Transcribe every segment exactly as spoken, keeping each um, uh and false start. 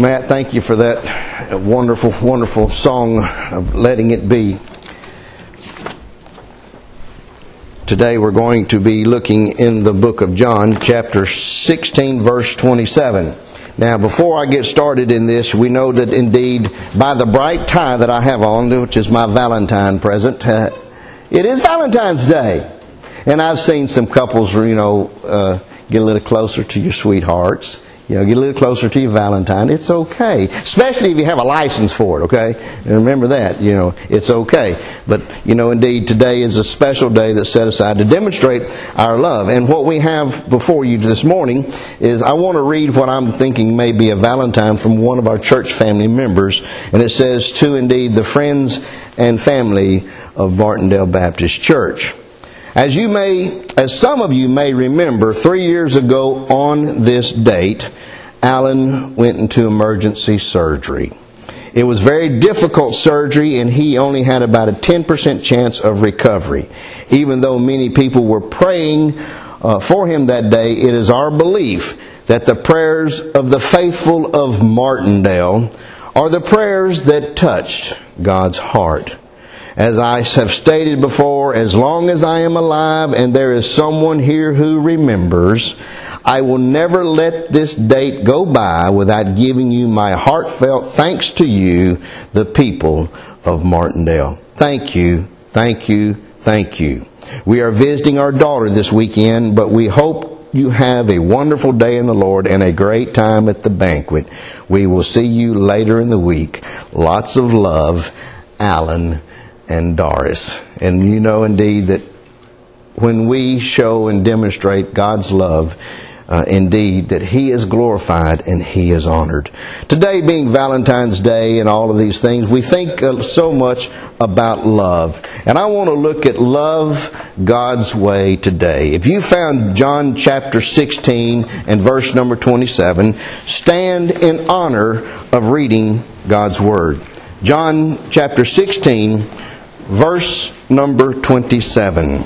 Matt, thank you for that wonderful, wonderful song of Letting It Be. Today we're going to be looking in the book of John, chapter sixteen, verse twenty-seven. Now, before I get started in this, we know that indeed, by the bright tie that I have on, which is my Valentine present, uh, it is Valentine's Day. And I've seen some couples, you know, uh, get a little closer to your sweethearts. You know, get a little closer to your Valentine. It's okay. Especially if you have a license for it, okay? And remember that, you know, it's okay. But, you know, indeed, today is a special day that's set aside to demonstrate our love. And what we have before you this morning is I want to read what I'm thinking may be a Valentine from one of our church family members. And it says, to indeed the friends and family of Martindale Baptist Church. As you may, as some of you may remember, three years ago on this date, Alan went into emergency surgery. It was very difficult surgery, and he only had about a ten percent chance of recovery. Even though many people were praying uh, for him that day, it is our belief that the prayers of the faithful of Martindale are the prayers that touched God's heart. As I have stated before, as long as I am alive and there is someone here who remembers, I will never let this date go by without giving you my heartfelt thanks to you, the people of Martindale. Thank you, thank you, thank you. We are visiting our daughter this weekend, but we hope you have a wonderful day in the Lord and a great time at the banquet. We will see you later in the week. Lots of love, Alan and Doris. And you know indeed that when we show and demonstrate God's love, uh, indeed that He is glorified and He is honored. Today being Valentine's Day and all of these things, we think uh, so much about love. And I want to look at love God's way today. If you found John chapter sixteen and verse number twenty-seven, stand in honor of reading God's Word. John chapter sixteen, verse number twenty-seven.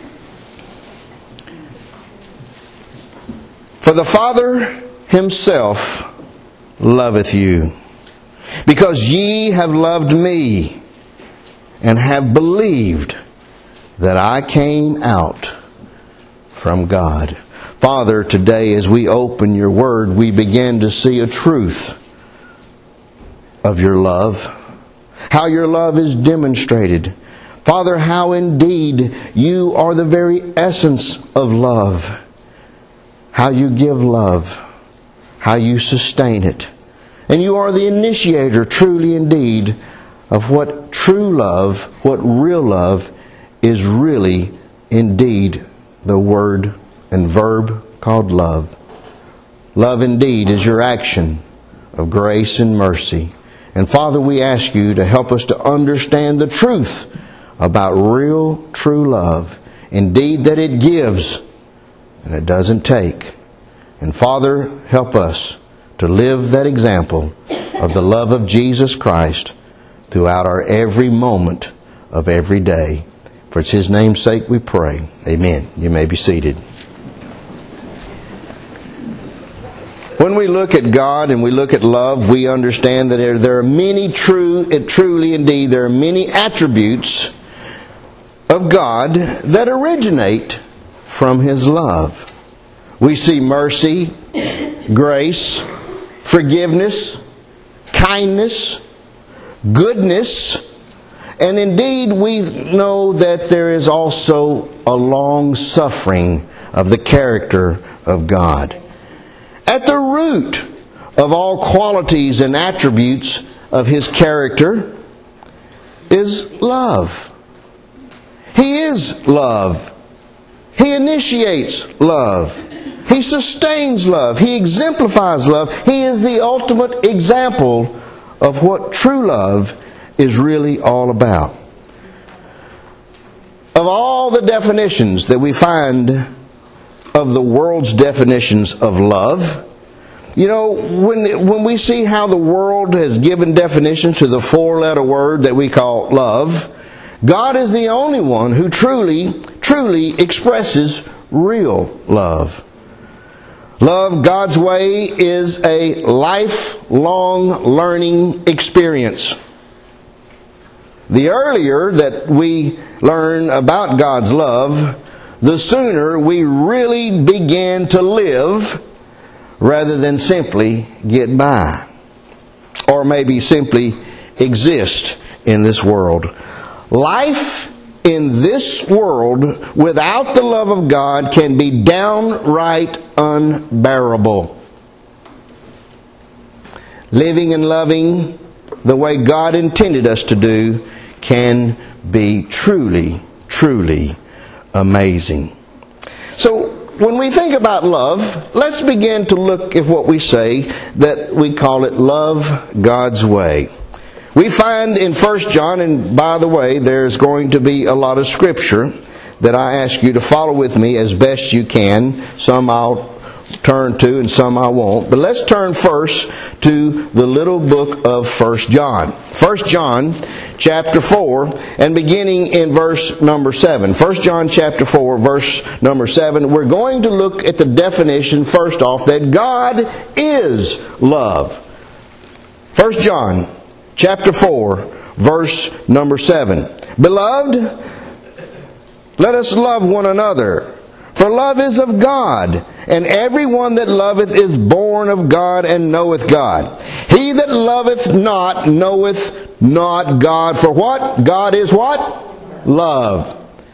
For the Father Himself loveth you, because ye have loved me, and have believed that I came out from God. Father, today as we open your Word, we begin to see a truth of your love. How your love is demonstrated. Father, how indeed you are the very essence of love. How you give love. How you sustain it. And you are the initiator, truly indeed, of what true love, what real love is really indeed the word and verb called love. Love indeed is your action of grace and mercy. And Father, we ask you to help us to understand the truth about real, true love. Indeed, that it gives and it doesn't take. And Father, help us to live that example of the love of Jesus Christ throughout our every moment of every day. For it's His name's sake we pray. Amen. You may be seated. When we look at God and we look at love, we understand that there, there are many true, truly indeed, there are many attributes of God that originate from His love. We see mercy, grace, forgiveness, kindness, goodness, and indeed we know that there is also a long suffering of the character of God. At the root of all qualities and attributes of His character is love. He is love. He initiates love. He sustains love. He exemplifies love. He is the ultimate example of what true love is really all about. Of all the definitions that we find of the world's definitions of love, you know, when when we see how the world has given definitions to the four-letter word that we call love, God is the only one who truly, truly expresses real love. Love God's way is a lifelong learning experience. The earlier that we learn about God's love, the sooner we really begin to live rather than simply get by. Or maybe simply exist in this world. Life in this world without the love of God can be downright unbearable. Living and loving the way God intended us to do can be truly, truly amazing. So, when we think about love, let's begin to look at what we say that we call it love God's way. We find in First John, and by the way, there's going to be a lot of scripture that I ask you to follow with me as best you can. Some I'll turn to and some I won't. But let's turn first to the little book of First John. First John chapter four, and beginning in verse number seven. First John chapter four, verse number seven. We're going to look at the definition first off that God is love. First John chapter four, verse number seven. Beloved, let us love one another, for love is of God, and everyone that loveth is born of God and knoweth God. He that loveth not knoweth not God. For what? God is what? Love.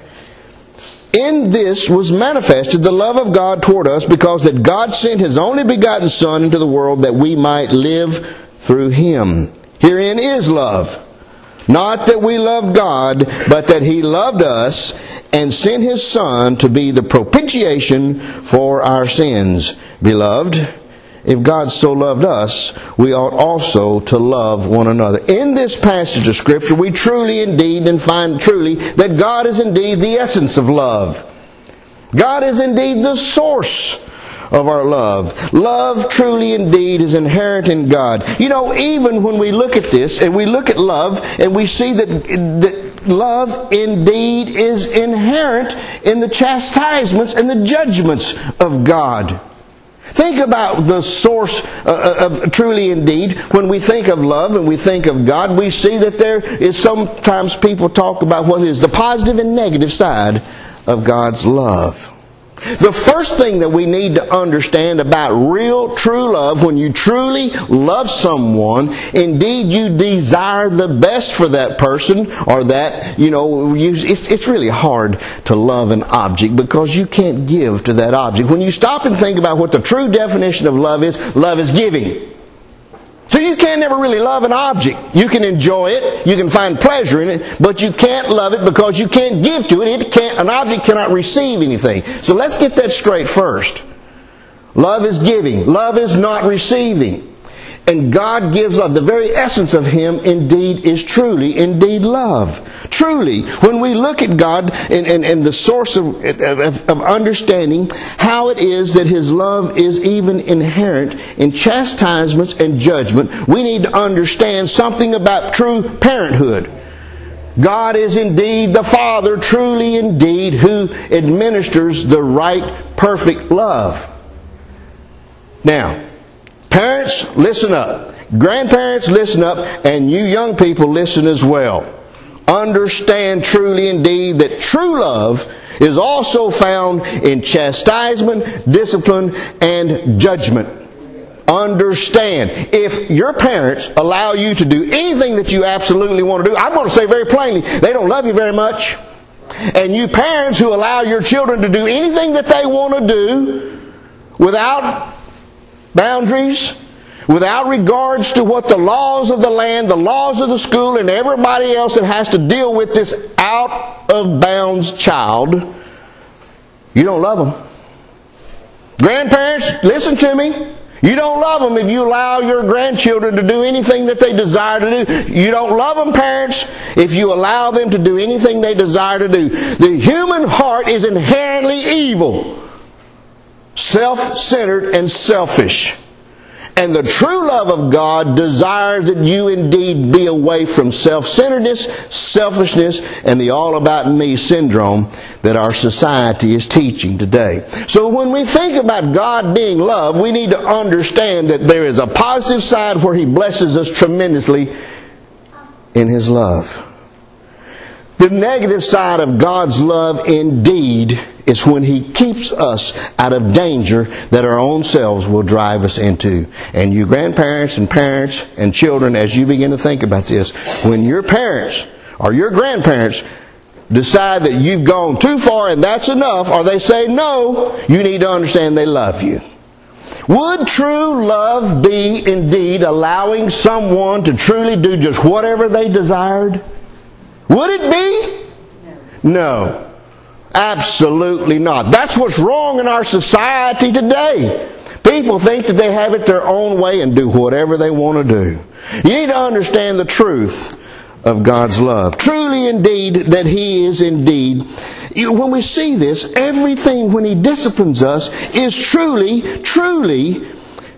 In this was manifested the love of God toward us, because that God sent His only begotten Son into the world that we might live through Him. Herein is love. Not that we loved God, but that He loved us and sent His Son to be the propitiation for our sins. Beloved, if God so loved us, we ought also to love one another. In this passage of Scripture, we truly indeed and find truly that God is indeed the essence of love. God is indeed the source of our love. Love truly indeed is inherent in God. You know, even when we look at this and we look at love and we see that, that love indeed is inherent in the chastisements and the judgments of God. Think about the source of, of truly indeed. When we think of love and we think of God, we see that there is sometimes people talk about what is the positive and negative side of God's love. The first thing that we need to understand about real, true love, when you truly love someone, indeed you desire the best for that person, or that, you know, you, it's, it's really hard to love an object because you can't give to that object. When you stop and think about what the true definition of love is, love is giving. So you can't never really love an object. You can enjoy it, you can find pleasure in it, but you can't love it because you can't give to it. It can't, an object cannot receive anything. So let's get that straight first. Love is giving. Love is not receiving. And God gives love. The very essence of Him indeed is truly, indeed love. Truly, when we look at God and, and, and the source of, of, of understanding how it is that His love is even inherent in chastisements and judgment, we need to understand something about true parenthood. God is indeed the Father, truly indeed, who administers the right, perfect love. Now, parents, listen up. Grandparents, listen up. And you young people, listen as well. Understand truly indeed that true love is also found in chastisement, discipline, and judgment. Understand. If your parents allow you to do anything that you absolutely want to do, I'm going to say very plainly, they don't love you very much. And you parents who allow your children to do anything that they want to do without boundaries, without regards to what the laws of the land, the laws of the school, and everybody else that has to deal with this out of bounds child, you don't love them. Grandparents, listen to me. You don't love them if you allow your grandchildren to do anything that they desire to do. You don't love them, parents, if you allow them to do anything they desire to do. The human heart is inherently evil, self-centered, and selfish. And the true love of God desires that you indeed be away from self-centeredness, selfishness, and the all-about-me syndrome that our society is teaching today. So when we think about God being love, we need to understand that there is a positive side where He blesses us tremendously in His love. The negative side of God's love indeed is when He keeps us out of danger that our own selves will drive us into. And you grandparents and parents and children, as you begin to think about this, when your parents or your grandparents decide that you've gone too far and that's enough, or they say no, you need to understand they love you. Would true love be indeed allowing someone to truly do just whatever they desired? Would it be? No. Absolutely not. That's what's wrong in our society today. People think that they have it their own way and do whatever they want to do. You need to understand the truth of God's love. Truly indeed that He is indeed. When we see this, everything when He disciplines us is truly, truly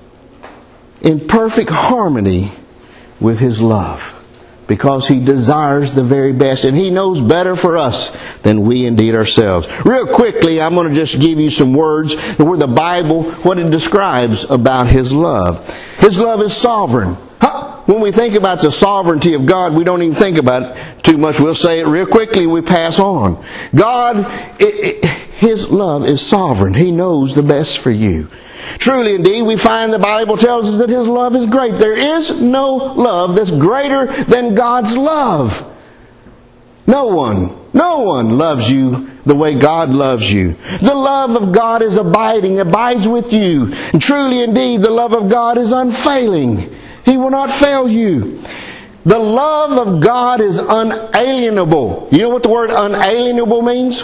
in perfect harmony with His love. Because He desires the very best, and He knows better for us than we indeed ourselves. Real quickly, I'm going to just give you some words where the Bible, what it describes about His love. His love is sovereign. Huh? When we think about the sovereignty of God, we don't even think about it too much. We'll say it real quickly, we pass on. God, it, it, His love is sovereign. He knows the best for you. Truly indeed, we find the Bible tells us that His love is great. There is no love that's greater than God's love. No one, no one loves you the way God loves you. The love of God is abiding, abides with you. And truly indeed, the love of God is unfailing. He will not fail you. The love of God is unalienable. You know what the word unalienable means?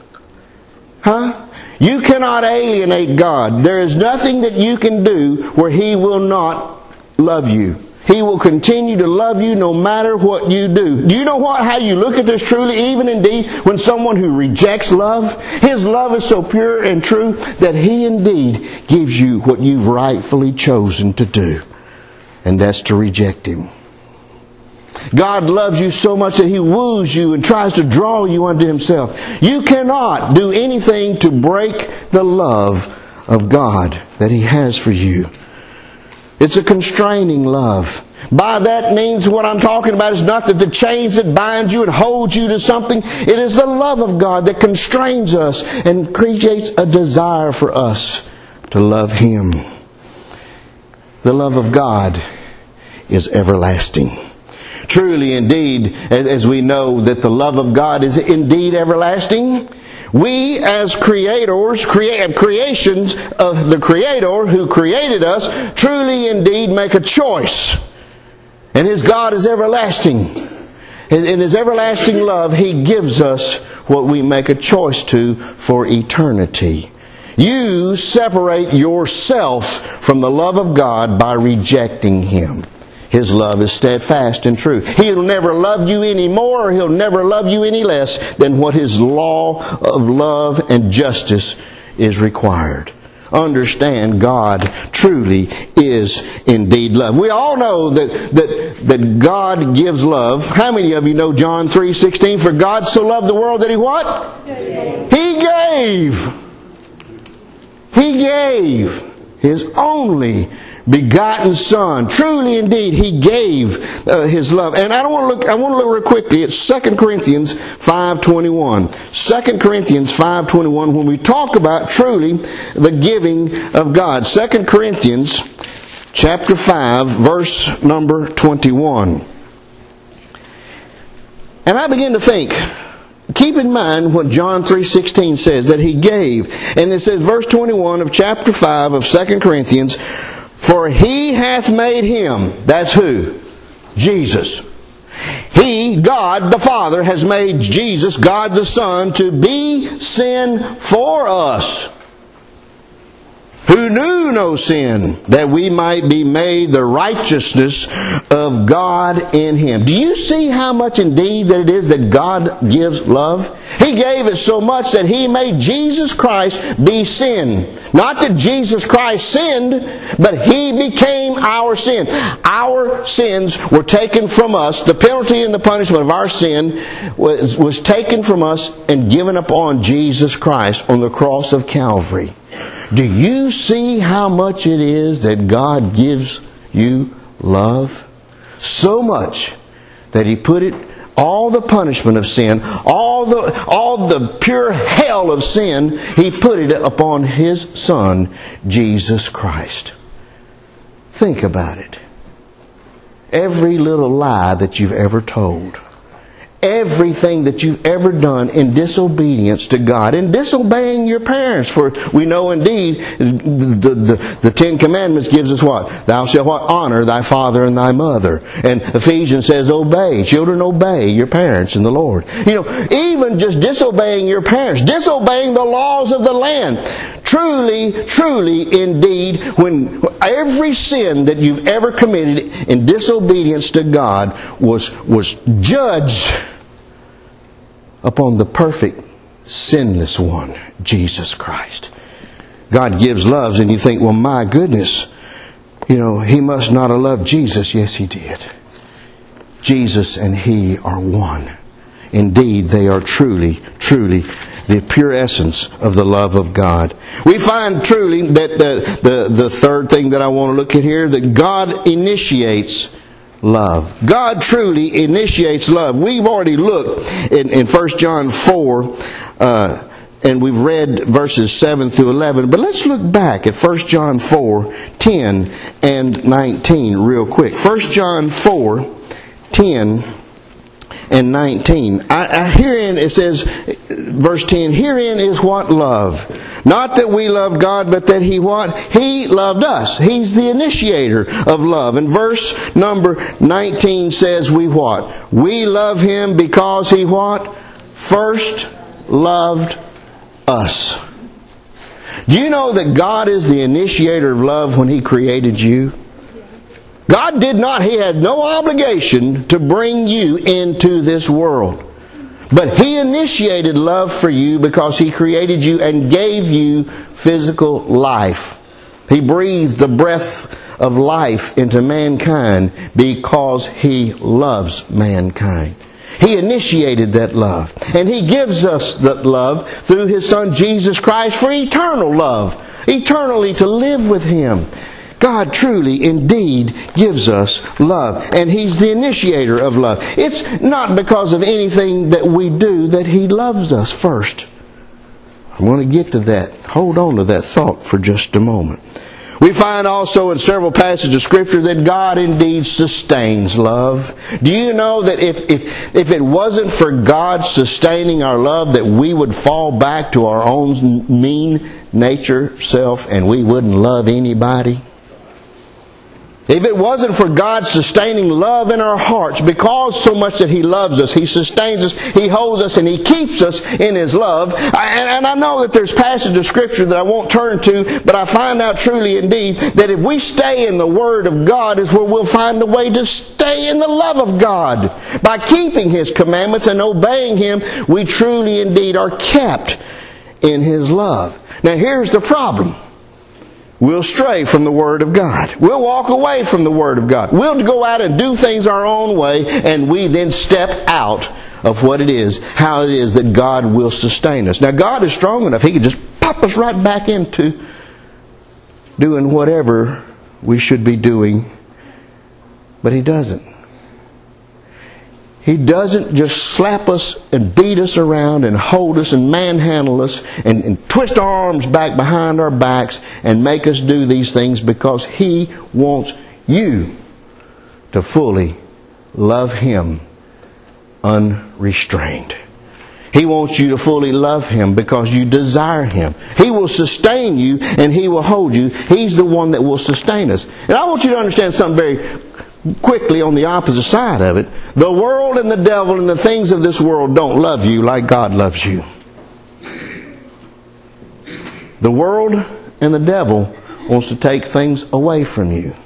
Huh? You cannot alienate God. There is nothing that you can do where He will not love you. He will continue to love you no matter what you do. Do you know what? How you look at this truly, even indeed, when someone who rejects love, His love is so pure and true that He indeed gives you what you've rightfully chosen to do. And that's to reject Him. God loves you so much that He woos you and tries to draw you unto Himself. You cannot do anything to break the love of God that He has for you. It's a constraining love. By that means what I'm talking about is not that the chains that bind you and hold you to something. It is the love of God that constrains us and creates a desire for us to love Him. The love of God is everlasting. Truly indeed, as we know that the love of God is indeed everlasting, we as creators, crea- creations of the Creator who created us, truly indeed make a choice. And His God is everlasting. In His everlasting love, He gives us what we make a choice to for eternity. You separate yourself from the love of God by rejecting Him. His love is steadfast and true. He'll never love you any more, or He'll never love you any less than what His law of love and justice is required. Understand, God truly is indeed love. We all know that, that, that God gives love. How many of you know John three sixteen? For God so loved the world that He what? He gave. He gave His only begotten Son. Truly indeed, He gave uh, His love. And I don't want to look, I want to look real quickly at Second Corinthians five twenty-one. Second Corinthians five twenty-one, when we talk about truly the giving of God. Second Corinthians chapter five, verse number twenty-one. And I begin to think, keep in mind what John three sixteen says, that He gave. And it says, verse twenty-one of chapter five of Second Corinthians, for He hath made Him, that's who? Jesus. He, God the Father, has made Jesus, God the Son, to be sin for us. who knew no sin, that we might be made the righteousness of God in Him. Do you see how much indeed that it is that God gives love? He gave it so much that He made Jesus Christ be sin. Not that Jesus Christ sinned, but He became our sin. Our sins were taken from us. The penalty and the punishment of our sin was, was taken from us and given upon Jesus Christ on the cross of Calvary. Do you see how much it is that God gives you love? So much that He put it, all the punishment of sin, all the all the pure hell of sin, He put it upon His Son, Jesus Christ. Think about it. Every little lie that you've ever told, everything that you've ever done in disobedience to God, in disobeying your parents. For we know indeed the, the, the Ten Commandments gives us what? Thou shalt what? Honor thy father and thy mother. And Ephesians says obey. Children, obey your parents in the Lord. You know, even just disobeying your parents, disobeying the laws of the land. Truly, truly, indeed, when every sin that you've ever committed in disobedience to God was, was judged upon the perfect, sinless one, Jesus Christ. God gives loves, and you think, well, my goodness, you know, He must not have loved Jesus. Yes, He did. Jesus and He are one. Indeed, they are truly, truly the pure essence of the love of God. We find truly that uh, the, the third thing that I want to look at here, that God initiates love. God truly initiates love. We've already looked in, in First John four, uh, and we've read verses seven through eleven. But let's look back at First John four, ten and nineteen real quick. First John four, ten and nineteen. I, I, herein it says, verse ten, herein is what love. Not that we love God, but that He what? He loved us. He's the initiator of love. And verse number nineteen says we what? We love Him because He what? First loved us. Do you know that God is the initiator of love when He created you? God did not, He had no obligation to bring you into this world. But He initiated love for you because He created you and gave you physical life. He breathed the breath of life into mankind because He loves mankind. He initiated that love. And He gives us that love through His Son Jesus Christ for eternal love. Eternally to live with Him. God truly, indeed, gives us love. And He's the initiator of love. It's not because of anything that we do that He loves us first. I want to get to that. Hold on to that thought for just a moment. We find also in several passages of Scripture that God indeed sustains love. Do you know that if, if, if it wasn't for God sustaining our love, that we would fall back to our own mean nature self and we wouldn't love anybody? If it wasn't for God sustaining love in our hearts, because so much that He loves us, He sustains us, He holds us, and He keeps us in His love. And, and I know that there's passages of Scripture that I won't turn to, but I find out truly indeed that if we stay in the Word of God is where we'll find the way to stay in the love of God. By keeping His commandments and obeying Him, we truly indeed are kept in His love. Now here's the problem. We'll stray from the Word of God. We'll walk away from the Word of God. We'll go out and do things our own way, and we then step out of what it is, how it is that God will sustain us. Now God is strong enough, He can just pop us right back into doing whatever we should be doing, but He doesn't. He doesn't just slap us and beat us around and hold us and manhandle us and, and twist our arms back behind our backs and make us do these things, because He wants you to fully love Him unrestrained. He wants you to fully love Him because you desire Him. He will sustain you and He will hold you. He's the one that will sustain us. And I want you to understand something very quickly on the opposite side of it. The world and the devil and the things of this world don't love you like God loves you. The world and the devil wants to take things away from you.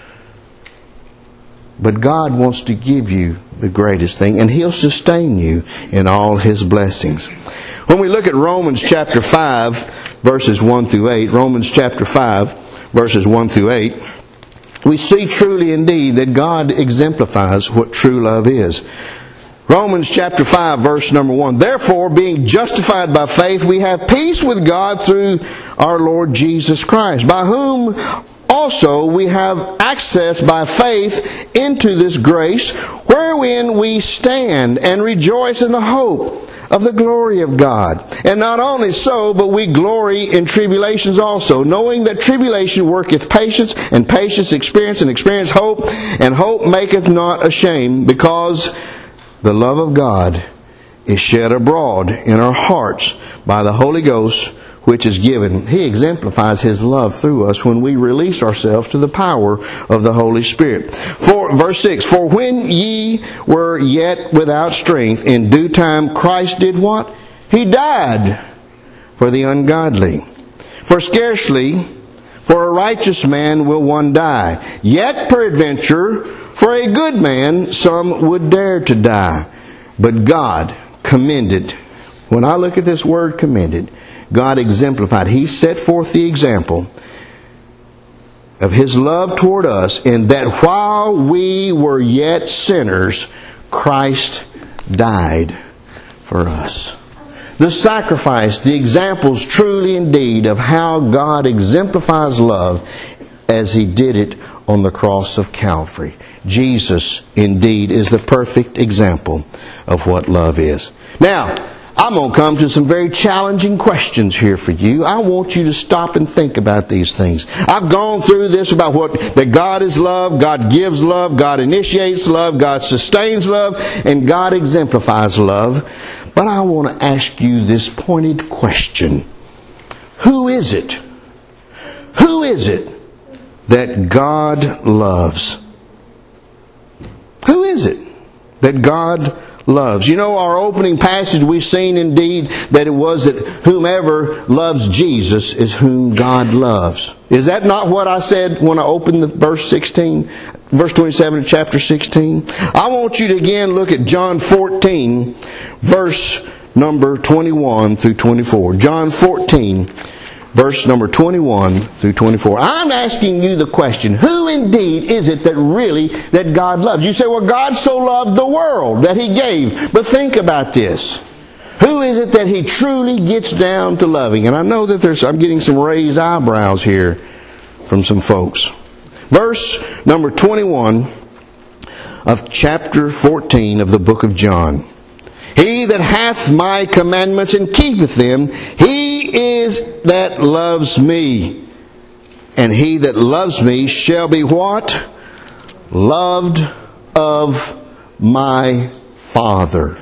But God wants to give you the greatest thing, and He'll sustain you in all His blessings. When we look at Romans chapter five, verses one through eight, Romans chapter five, verses one through eight, we see truly indeed that God exemplifies what true love is. Romans chapter five, verse number one. Therefore, being justified by faith, we have peace with God through our Lord Jesus Christ, by whom also we have access by faith into this grace, wherein we stand and rejoice in the hope of the glory of God. And not only so, but we glory in tribulations also, knowing that tribulation worketh patience, and patience experience, and experience hope, and hope maketh not ashamed, because the love of God is shed abroad in our hearts by the Holy Ghost, which is given. He exemplifies His love through us when we release ourselves to the power of the Holy Spirit. For, verse six, For when ye were yet without strength, in due time Christ did what? He died for the ungodly. For scarcely for a righteous man will one die, yet peradventure for a good man some would dare to die. But God commended. When I look at this word commended, God exemplified. He set forth the example of His love toward us, in that while we were yet sinners, Christ died for us. The sacrifice, the examples truly indeed of how God exemplifies love as He did it on the cross of Calvary. Jesus indeed is the perfect example of what love is. Now, I'm going to come to some very challenging questions here for you. I want you to stop and think about these things. I've gone through this about what that God is love, God gives love, God initiates love, God sustains love, and God exemplifies love. But I want to ask you this pointed question. Who is it? Who is it that God loves? Who is it that God loves? You know, our opening passage, we've seen indeed that it was that whomever loves Jesus is whom God loves. Is that not what I said when I opened the verse sixteen, verse twenty-seven of chapter sixteen? I want you to again look at John fourteen, verse number twenty-one through twenty-four. John fourteen, verse number twenty-one through twenty-four. I'm asking you the question, who indeed is it that really, that God loves? You say, well, God so loved the world that He gave. But think about this. Who is it that He truly gets down to loving? And I know that there's, I'm getting some raised eyebrows here from some folks. Verse number twenty-one of chapter fourteen of the book of John. He that hath my commandments and keepeth them, he is that loves me. And he that loves me shall be what? Loved of my Father.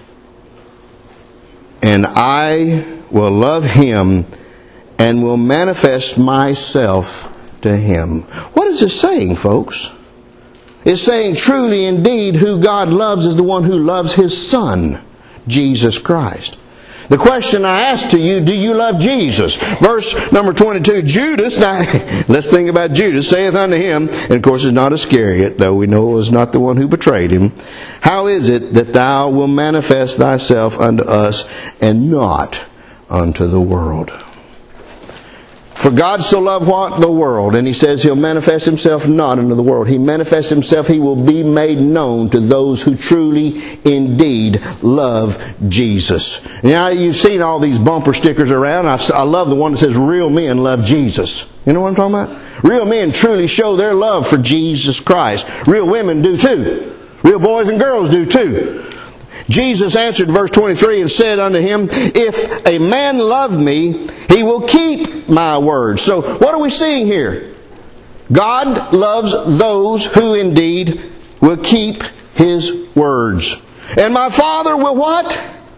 And I will love him and will manifest myself to him. What is it saying, folks? It's saying truly indeed who God loves is the one who loves His Son, Jesus Christ. The question I ask to you, do you love Jesus? Verse number twenty-two, Judas, now let's think about Judas, saith unto him, and of course it's not Iscariot, though we know it was not the one who betrayed him. How is it that thou wilt manifest thyself unto us and not unto the world? For God so loved what? The world. And He says He'll manifest Himself not unto the world. He manifests Himself, He will be made known to those who truly indeed love Jesus. Now you've seen all these bumper stickers around. I, I love the one that says real men love Jesus. You know what I'm talking about? Real men truly show their love for Jesus Christ. Real women do too. Real boys and girls do too. Jesus answered, verse twenty-three, and said unto him, if a man love me, he will keep my word. So what are we seeing here? God loves those who indeed will keep His words. And my Father will what?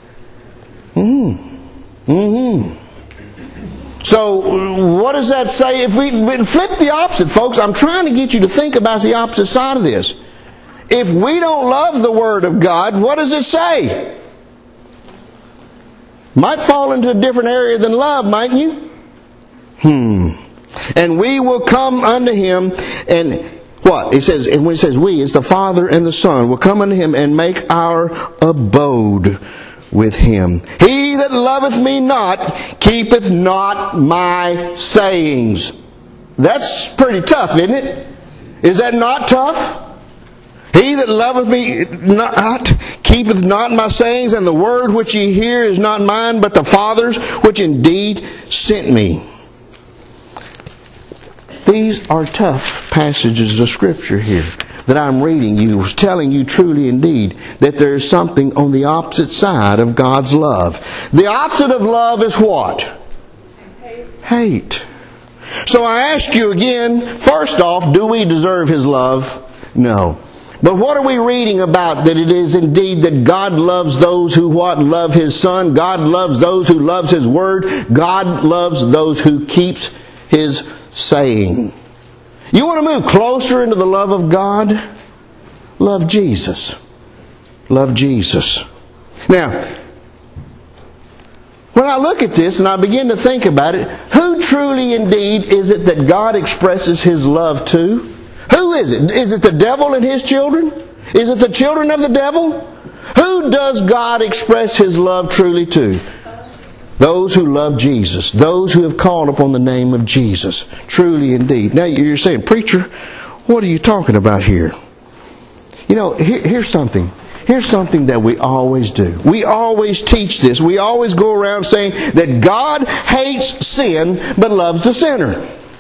Mm-hmm. Mm-hmm. So what does that say? If we flip the opposite, folks, I'm trying to get you to think about the opposite side of this. If we don't love the Word of God, what does it say? Might fall into a different area than love, mightn't you? Hmm. And we will come unto him and what? It says, and when it says we, it's the Father and the Son will come unto him and make our abode with him. He that loveth me not keepeth not my sayings. That's pretty tough, isn't it? Is that not tough? He that loveth me not keepeth not my sayings, and the word which ye hear is not mine, but the Father's which indeed sent me. These are tough passages of Scripture here that I'm reading you, telling you truly indeed that there is something on the opposite side of God's love. The opposite of love is what? Hate. Hate. So I ask you again, first off, do we deserve His love? No. But what are we reading about? That it is indeed that God loves those who what? Love His Son. God loves those who loves His Word. God loves those who keeps His saying. You want to move closer into the love of God? Love Jesus. Love Jesus. Now, when I look at this and I begin to think about it, who truly indeed is it that God expresses His love to? Who is it? Is it the devil and his children? Is it the children of the devil? Who does God express His love truly to? Those who love Jesus. Those who have called upon the name of Jesus. Truly indeed. Now you're saying, preacher, what are you talking about here? You know, here, here's something. Here's something that we always do. We always teach this. We always go around saying that God hates sin but loves the sinner.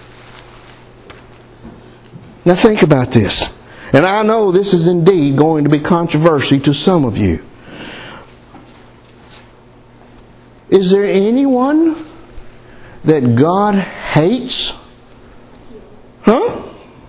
Now think about this. And I know this is indeed going to be controversy to some of you. Is there anyone that God hates? Huh?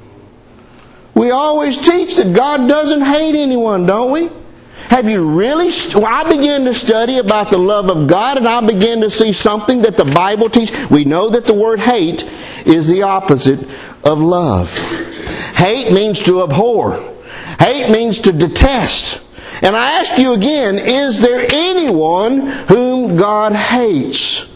We always teach that God doesn't hate anyone, don't we? Have you really? St- well, I began to study about the love of God, and I began to see something that the Bible teaches. We know that the word hate is the opposite of love. Hate means to abhor. Hate means to detest. And I ask you again, is there anyone whom God hates?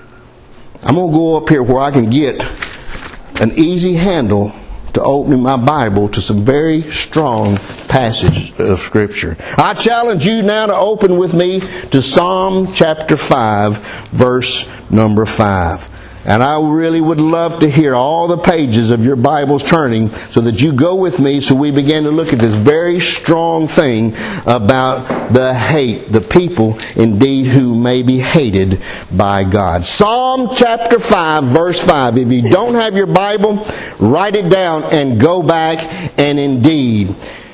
I'm going to go up here where I can get an easy handle to opening my Bible to some very strong passages of Scripture. I challenge you now to open with me to Psalm chapter five, verse number five. And I really would love to hear all the pages of your Bibles turning so that you go with me so we begin to look at this very strong thing about the hate, the people indeed who may be hated by God. Psalm chapter five, verse five. If you don't have your Bible, write it down and go back and indeed.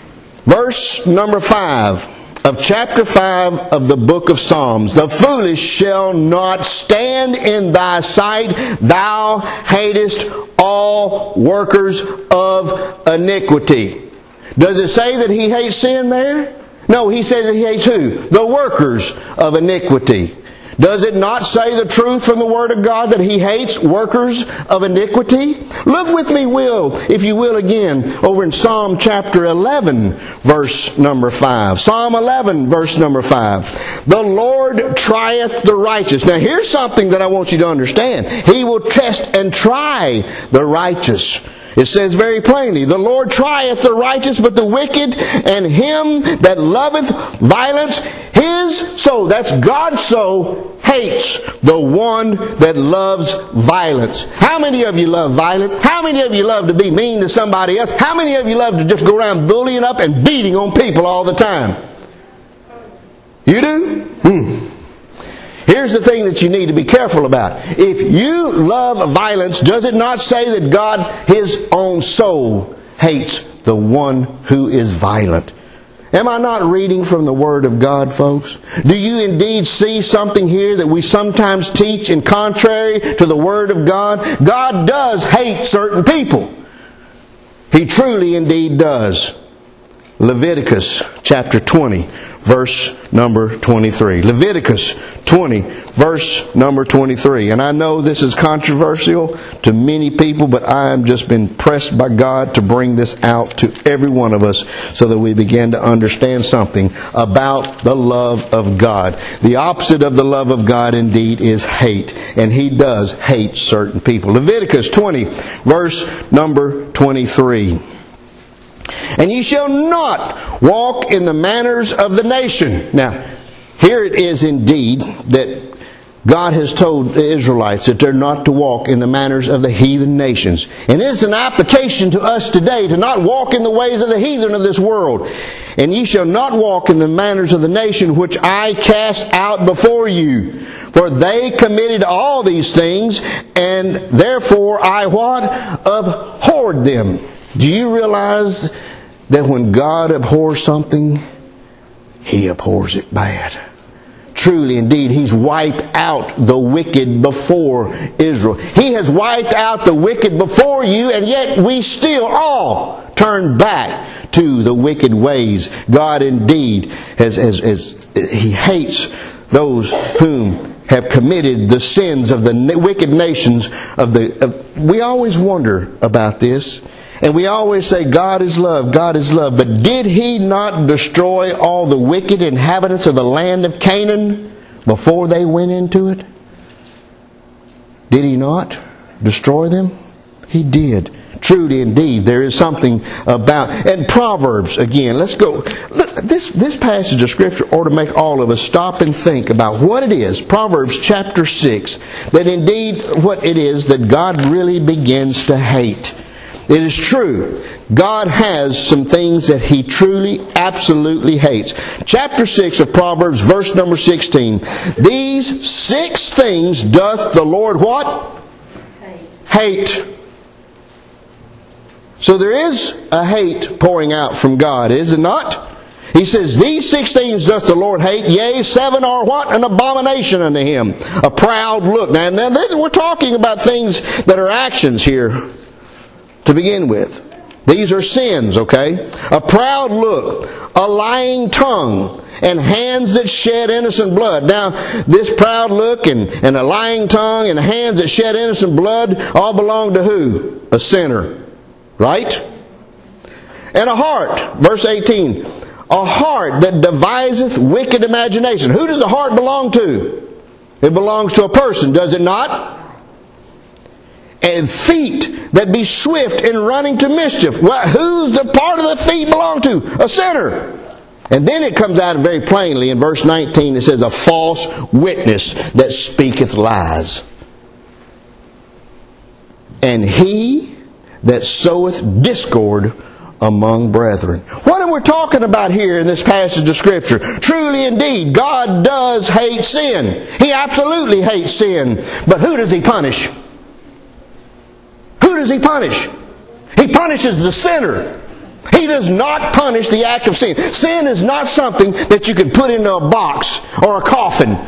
Verse number five of chapter five of the book of Psalms. The foolish shall not stand in thy sight. Thou hatest all workers of iniquity. Does it say that he hates sin there? No, he says that he hates who? The workers of iniquity. Does it not say the truth from the Word of God that He hates workers of iniquity? Look with me, will, if you will, again, over in Psalm chapter eleven, verse number five. Psalm eleven, verse number five. The Lord trieth the righteous. Now here's something that I want you to understand. He will test and try the righteous. It says very plainly, the Lord trieth the righteous, but the wicked and him that loveth violence, his soul, that's God's soul, hates the one that loves violence. How many of you love violence? How many of you love to be mean to somebody else? How many of you love to just go around bullying up and beating on people all the time? You do? Hmm. Here's the thing that you need to be careful about. If you love violence, does it not say that God, His own soul, hates the one who is violent? Am I not reading from the Word of God, folks? Do you indeed see something here that we sometimes teach in contrary to the Word of God? God does hate certain people. He truly indeed does. Leviticus chapter twenty, verse number twenty-three. Leviticus twenty, verse number twenty-three. And I know this is controversial to many people, but I am just been pressed by God to bring this out to every one of us so that we begin to understand something about the love of God. The opposite of the love of God indeed is hate. And He does hate certain people. Leviticus twenty, verse number twenty-three. And ye shall not walk in the manners of the nation. Now, here it is indeed that God has told the Israelites that they're not to walk in the manners of the heathen nations. And it's an application to us today to not walk in the ways of the heathen of this world. And ye shall not walk in the manners of the nation which I cast out before you. For they committed all these things, and therefore I what? Abhorred them. Do you realize that when God abhors something, He abhors it bad? Truly, indeed, He's wiped out the wicked before Israel. He has wiped out the wicked before you, and yet we still all turn back to the wicked ways. God indeed has, has, has He hates those whom have committed the sins of the wicked nations of the. Of, we always wonder about this. And we always say, God is love, God is love. But did He not destroy all the wicked inhabitants of the land of Canaan before they went into it? Did He not destroy them? He did. Truly, indeed, there is something about... And Proverbs, again, let's go... Look, this, this passage of Scripture ought to make all of us stop and think about what it is, Proverbs chapter six, that indeed what it is that God really begins to hate. It is true. God has some things that He truly, absolutely hates. Chapter six of Proverbs, verse number sixteen. These six things doth the Lord what? Hate. Hate. So there is a hate pouring out from God, is it not? He says, these six things doth the Lord hate, yea, seven are what? An abomination unto Him. A proud look. Now, now this, we're talking about things that are actions here. To begin with, these are sins, okay? A proud look, a lying tongue, and hands that shed innocent blood. Now, this proud look and, and a lying tongue and hands that shed innocent blood all belong to who? A sinner. Right? And a heart, verse eighteen, a heart that deviseth wicked imagination. Who does the heart belong to? It belongs to a person, does it not? And feet that be swift in running to mischief. Well, who's the part of the feet belong to? A sinner. And then it comes out very plainly in verse nineteen. It says, a false witness that speaketh lies. And he that soweth discord among brethren. What are we talking about here in this passage of Scripture? Truly indeed, God does hate sin. He absolutely hates sin. But who does He punish? Who does He punish? He punishes the sinner. He does not punish the act of sin. Sin is not something that you can put into a box or a coffin.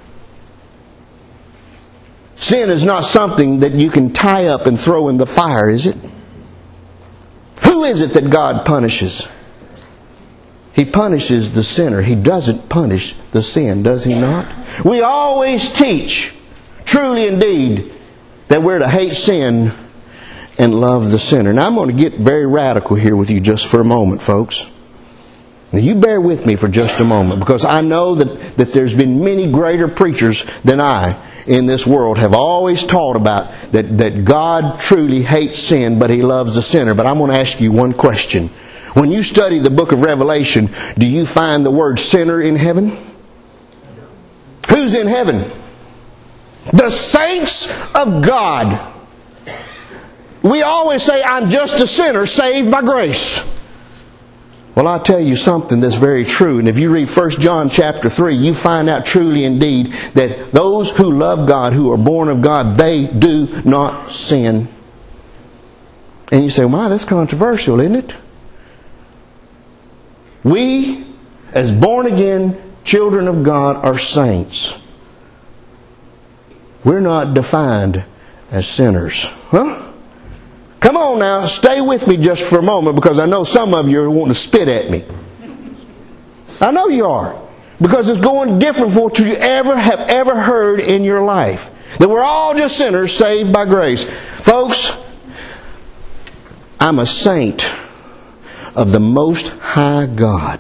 Sin is not something that you can tie up and throw in the fire, is it? Who is it that God punishes? He punishes the sinner. He doesn't punish the sin, does He not? We always teach, truly indeed, that we're to hate sin and love the sinner. Now I'm going to get very radical here with you just for a moment, folks. Now you bear with me for just a moment, because I know that, that there's been many greater preachers than I in this world have always taught about that, that God truly hates sin, but He loves the sinner. But I'm going to ask you one question. When you study the book of Revelation, do you find the word sinner in heaven? Who's in heaven? The saints of God. We always say, I'm just a sinner saved by grace. Well, I'll tell you something that's very true. And if you read First John chapter three, you find out truly indeed that those who love God, who are born of God, they do not sin. And you say, wow, that's controversial, isn't it? We, as born again children of God, are saints. We're not defined as sinners. Huh? Come on now, stay with me just for a moment, because I know some of you are wanting to spit at me. I know you are. Because it's going different from what you ever have ever heard in your life. That we're all just sinners saved by grace. Folks, I'm a saint of the Most High God.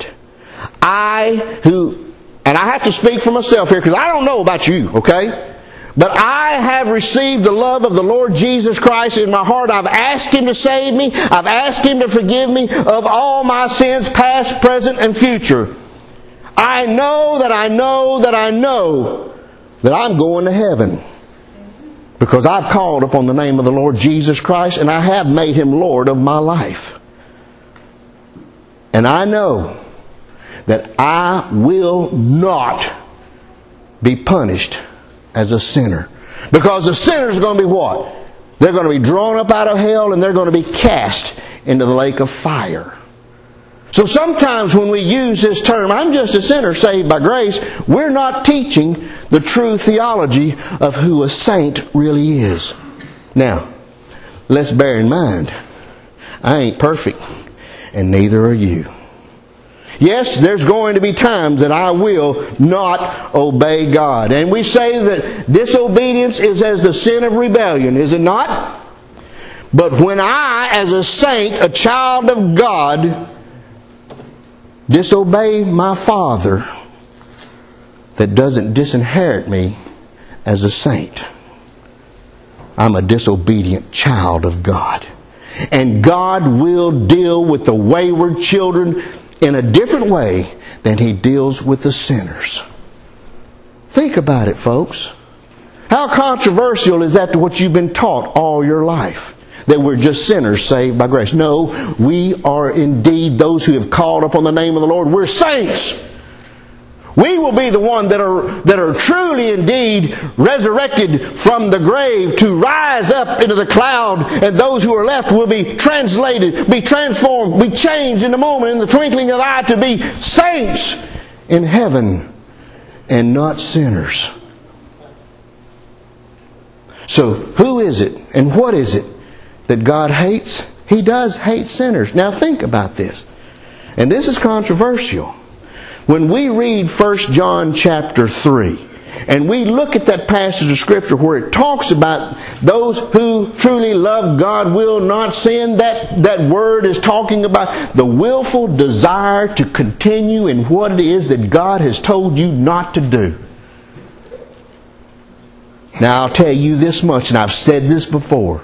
I who, and I have to speak for myself here because I don't know about you, okay? But I have received the love of the Lord Jesus Christ in my heart. I've asked Him to save me. I've asked Him to forgive me of all my sins, past, present, and future. I know that I know that I know that I'm going to heaven. Because I've called upon the name of the Lord Jesus Christ and I have made Him Lord of my life. And I know that I will not be punished as a sinner. Because the sinners are going to be what? They're going to be drawn up out of hell and they're going to be cast into the lake of fire. So sometimes when we use this term, I'm just a sinner saved by grace, we're not teaching the true theology of who a saint really is. Now, let's bear in mind, I ain't perfect, and neither are you. Yes, there's going to be times that I will not obey God. And we say that disobedience is as the sin of rebellion, is it not? But when I, as a saint, a child of God, disobey my Father that doesn't disinherit me as a saint, I'm a disobedient child of God. And God will deal with the wayward children in a different way than He deals with the sinners. Think about it, folks. How controversial is that to what you've been taught all your life? That we're just sinners saved by grace. No, we are indeed those who have called upon the name of the Lord. We're saints. We will be the one that are, that are truly indeed resurrected from the grave to rise up into the cloud, and those who are left will be translated, be transformed, be changed in a moment, in the twinkling of an eye, to be saints in heaven and not sinners. So who is it and what is it that God hates? He does hate sinners. Now think about this. And this is controversial. When we read First John chapter three, and we look at that passage of Scripture where it talks about those who truly love God will not sin, that, that word is talking about the willful desire to continue in what it is that God has told you not to do. Now I'll tell you this much, and I've said this before.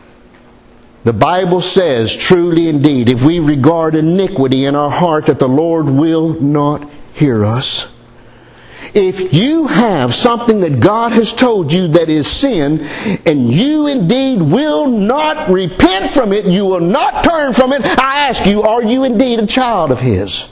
The Bible says, truly indeed, if we regard iniquity in our heart, that the Lord will not hear us. If you have something that God has told you that is sin, and you indeed will not repent from it, you will not turn from it, I ask you, are you indeed a child of His?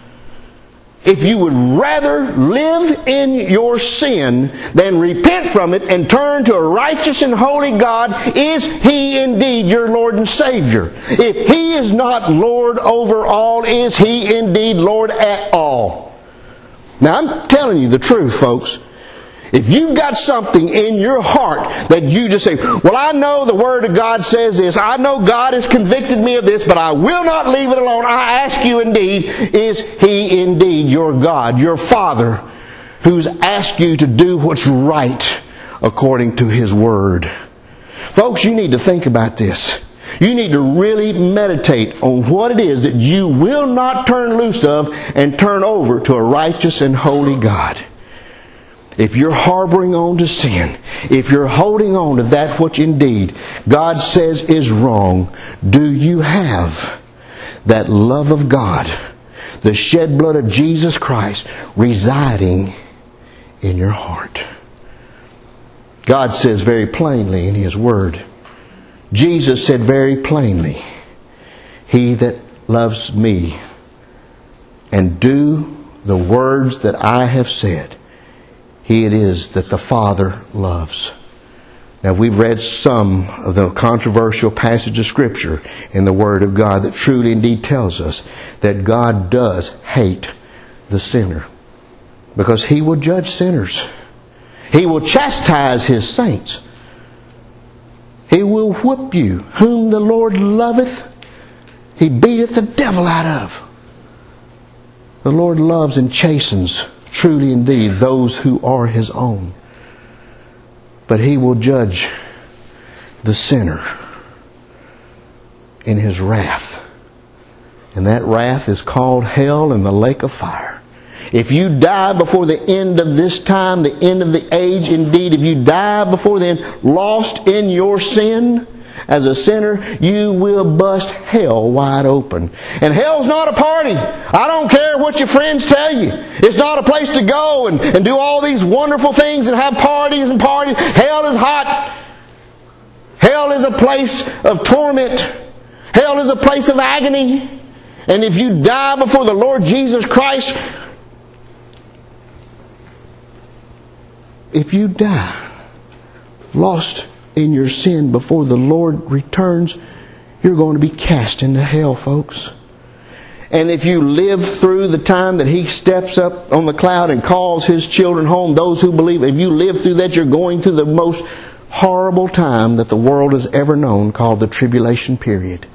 If you would rather live in your sin than repent from it and turn to a righteous and holy God, is He indeed your Lord and Savior? If He is not Lord over all, is He indeed Lord at all? Now I'm telling you the truth, folks. If you've got something in your heart that you just say, well, I know the Word of God says this, I know God has convicted me of this, but I will not leave it alone. I ask you indeed, is He indeed your God, your Father, who's asked you to do what's right according to His Word? Folks, you need to think about this. You need to really meditate on what it is that you will not turn loose of and turn over to a righteous and holy God. If you're harboring on to sin, if you're holding on to that which indeed God says is wrong, do you have that love of God, the shed blood of Jesus Christ, residing in your heart? God says very plainly in His Word, Jesus said very plainly, he that loves me and do the words that I have said, he it is that the Father loves. Now we've read some of the controversial passage of Scripture in the Word of God that truly indeed tells us that God does hate the sinner, because He will judge sinners. He will chastise His saints. He will whip you. Whom the Lord loveth, He beateth the devil out of. The Lord loves and chastens, truly indeed, those who are His own. But He will judge the sinner in His wrath. And that wrath is called hell and the lake of fire. If you die before the end of this time, the end of the age, indeed, if you die before then, lost in your sin, as a sinner, you will bust hell wide open. And hell's not a party. I don't care what your friends tell you. It's not a place to go and, and do all these wonderful things and have parties and parties. Hell is hot. Hell is a place of torment. Hell is a place of agony. And if you die before the Lord Jesus Christ, if you die lost in your sin before the Lord returns, you're going to be cast into hell, folks. And if you live through the time that He steps up on the cloud and calls His children home, those who believe, if you live through that, you're going through the most horrible time that the world has ever known, called the tribulation period.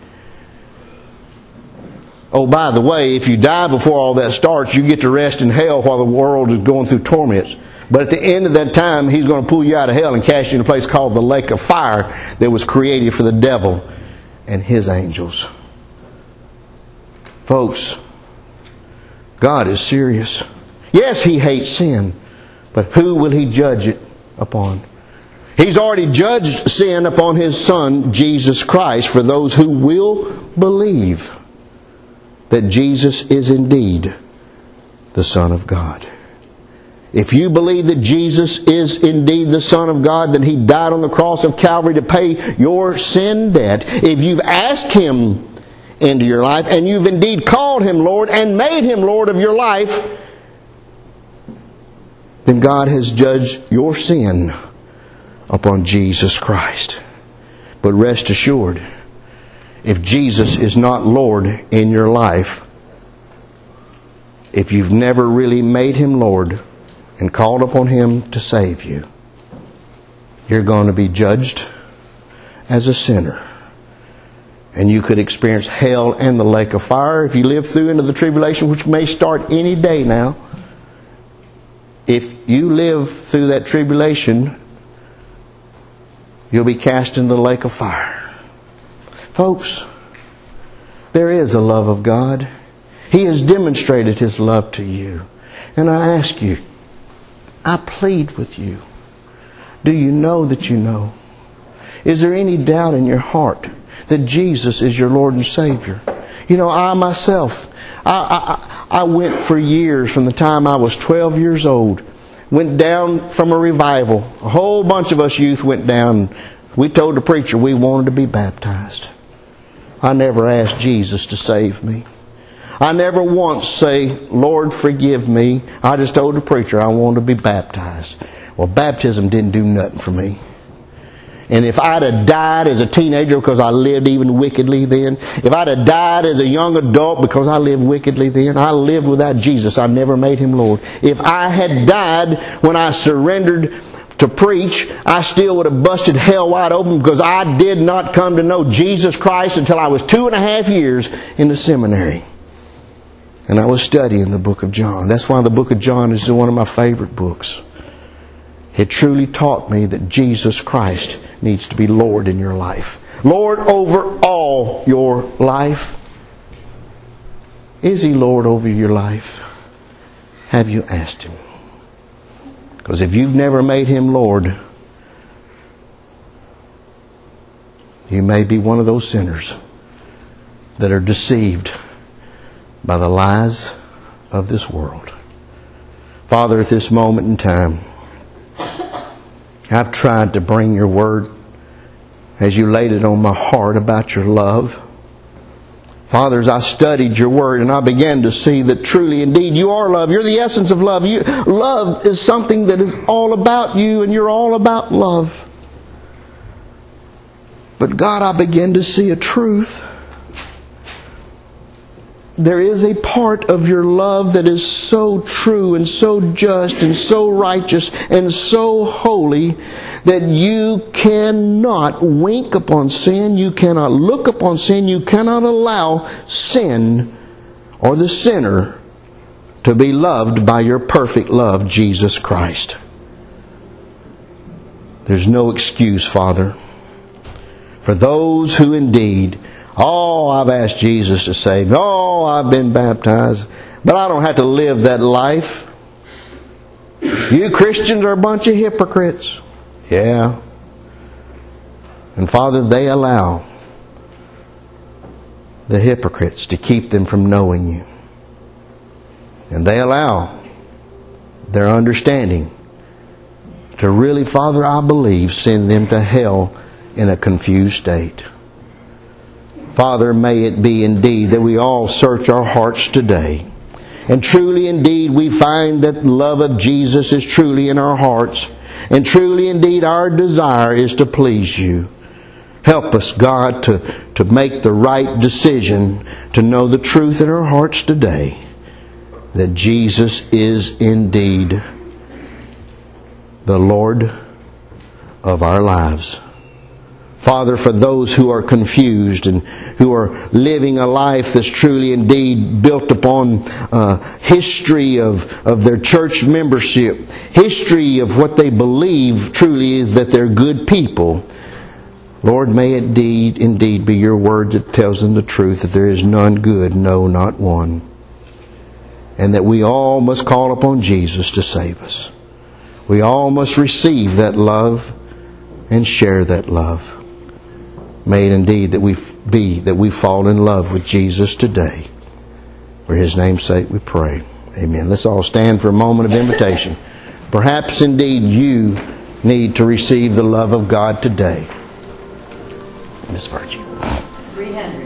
Oh, by the way, if you die before all that starts, you get to rest in hell while the world is going through torments. But at the end of that time, He's going to pull you out of hell and cast you in a place called the lake of fire that was created for the devil and his angels. Folks, God is serious. Yes, He hates sin, but who will He judge it upon? He's already judged sin upon His Son, Jesus Christ, for those who will believe that Jesus is indeed the Son of God. If you believe that Jesus is indeed the Son of God, that He died on the cross of Calvary to pay your sin debt, if you've asked Him into your life, and you've indeed called Him Lord and made Him Lord of your life, then God has judged your sin upon Jesus Christ. But rest assured, if Jesus is not Lord in your life, if you've never really made Him Lord and called upon Him to save you, you're going to be judged as a sinner. And you could experience hell and the lake of fire if you live through into the tribulation, which may start any day now. If you live through that tribulation, you'll be cast into the lake of fire. Folks, there is a love of God. He has demonstrated His love to you. And I ask you, I plead with you, do you know that you know? Is there any doubt in your heart that Jesus is your Lord and Savior? You know, I myself, I, I, I went for years from the time I was twelve years old, went down from a revival. A whole bunch of us youth went down. We told the preacher we wanted to be baptized. I never asked Jesus to save me. I never once say, Lord, forgive me. I just told the preacher I wanted to be baptized. Well, baptism didn't do nothing for me. And if I'd have died as a teenager because I lived even wickedly then, if I'd have died as a young adult because I lived wickedly then, I lived without Jesus. I never made Him Lord. If I had died when I surrendered to preach, I still would have busted hell wide open, because I did not come to know Jesus Christ until I was two and a half years in the seminary. And I was studying the book of John. That's why the book of John is one of my favorite books. It truly taught me that Jesus Christ needs to be Lord in your life. Lord over all your life. Is He Lord over your life? Have you asked Him? Because if you've never made Him Lord, you may be one of those sinners that are deceived by the lies of this world. Father, at this moment in time, I've tried to bring Your Word as You laid it on my heart about Your love. Father, as I studied Your Word and I began to see that truly indeed You are love. You're the essence of love. You, love is something that is all about You, and You're all about love. But God, I began to see a truth. There is a part of Your love that is so true and so just and so righteous and so holy that You cannot wink upon sin. You cannot look upon sin. You cannot allow sin or the sinner to be loved by your perfect love, Jesus Christ. There's no excuse, Father, for those who indeed, oh, I've asked Jesus to save me. Oh, I've been baptized, but I don't have to live that life. You Christians are a bunch of hypocrites. Yeah. And Father, they allow the hypocrites to keep them from knowing you. And they allow their understanding to really, Father, I believe, send them to hell in a confused state. Father, may it be indeed that we all search our hearts today. And truly indeed we find that the love of Jesus is truly in our hearts. And truly indeed our desire is to please you. Help us, God, to, to make the right decision, to know the truth in our hearts today, that Jesus is indeed the Lord of our lives. Father, for those who are confused and who are living a life that's truly indeed built upon uh, history of, of their church membership, history of what they believe truly is that they're good people, Lord, may it indeed, indeed be your word that tells them the truth, that there is none good, no, not one. And that we all must call upon Jesus to save us. We all must receive that love and share that love. May it indeed that we be, that we fall in love with Jesus today. For His name's sake we pray. Amen. Let's all stand for a moment of invitation. Perhaps indeed you need to receive the love of God today. Miss Virgie. three hundred.